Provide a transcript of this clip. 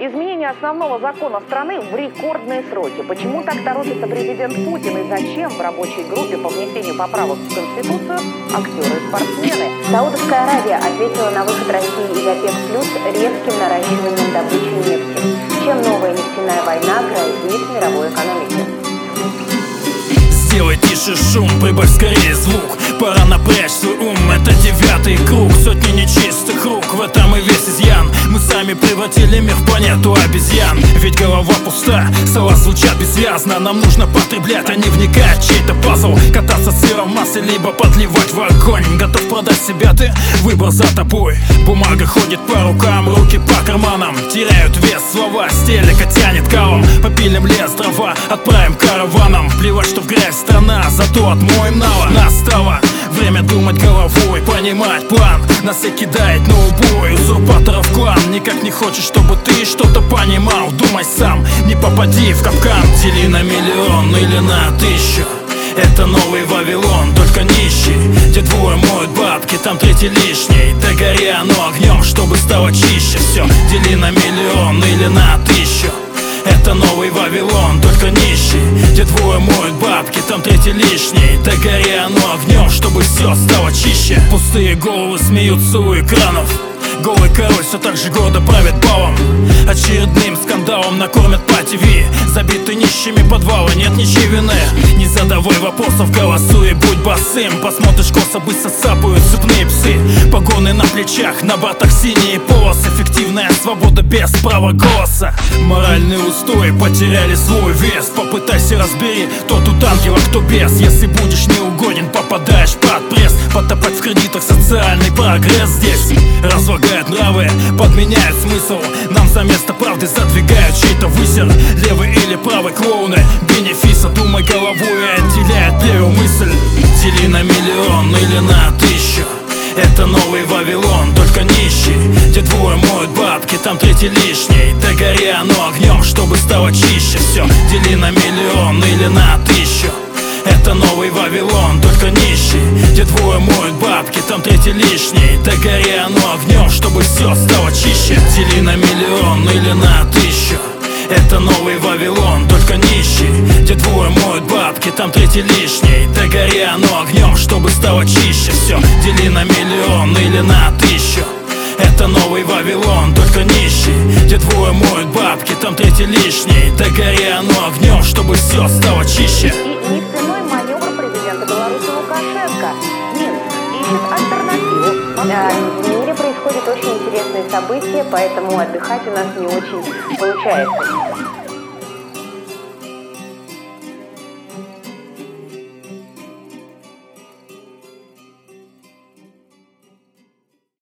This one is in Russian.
Изменение основного закона страны в рекордные сроки. Почему так торопится президент Путин и зачем в рабочей группе по внесению поправок в Конституцию актеры и спортсмены? Саудовская Аравия ответила на выход России из ОПЕК+ резким наращиванием добычи нефти. Чем новая нефтяная война грозит мировой экономике? Сделай тише шум, прибавь скорее звук. Пора напрячь свой ум, это 9-й круг. Сотни нечистых рук, в этом и весь изъян. Мы сами превратили мир в планету обезьян. Ведь голова пуста, слова звучат бессвязно. Нам нужно потреблять, а не вникать в чей-то пазл. Кататься с сыром в масле, либо подливать в огонь. Готов продать себя ты, выбор за тобой. Бумага ходит по рукам, руки по карманам. Теряют вес слова, стелека тянет калом. Попилим лес, дрова, отправим караваном. Плевать, что в грязь страна, зато отмоем нало. Настало время думать головой, понимать план. Нас и кидает на убой, узурпаторов клан. Никак не хочешь, чтобы ты что-то понимал. Думай сам, не попади в капкан. Дели на миллион или на 1000. Это новый Вавилон, только нищий. Где двое моют бабки, там третий лишний. Да гори оно огнем, чтобы стало чище. Все, дели на миллион или на 1000. Это новый Вавилон, только нищий. Где двое моют бабки, там третий лишний. Да гори оно огнем, чтобы все стало чище. Пустые головы смеются у экранов. Голый король все так же гордо правит балом. Очередным скандалом накормят по ТВ. Забиты нищими подвалы, нет ничьей вины. Не задавай вопросов, голосуй и будь босым. Посмотришь косо, быстро сапают цепные псы. Погоны на плечах, на бортах синие полосы. Эффективная свобода без права голоса. Моральные устои потеряли свой вес. Попытайся разбери, кто тут ангел, а кто бес. Если будешь неугоден, попадаешь под пресс. Потопать в кредитах социальный прогресс здесь. Разлагают нравы, подменяют смысл. Нам за место правды задвигают чей-то высер. Левый или правый клоуны, бенефиса. Думай головой и отделяет левую мысль. Дели на миллион или на 1000. Это новый Вавилон, только нищий. Где двое моют бабки, там третий лишний. Да гори оно огнем, чтобы стало чище. Все, дели на миллион или на 1000. Это новый Вавилон, только нищий. Где двое моют бабки, там третий лишний. Да гори оно огнем, чтобы все стало чище. Дели на миллион или на 1000. Это новый Вавилон, только нищий. Где двое моют бабки, там третий лишний. Да гори оно огнем, чтобы стало чище. Все, дели на миллион или на 1000. Это новый Вавилон, только нищий. Где двое моют бабки, там третий лишний. Да гори оно огнем, чтобы все стало чище. И нефтяной маневр президента Беларуси Лукашенко. Минск ищет альтернативу. Да, в мире происходят очень интересные события, поэтому отдыхать у нас не очень получается.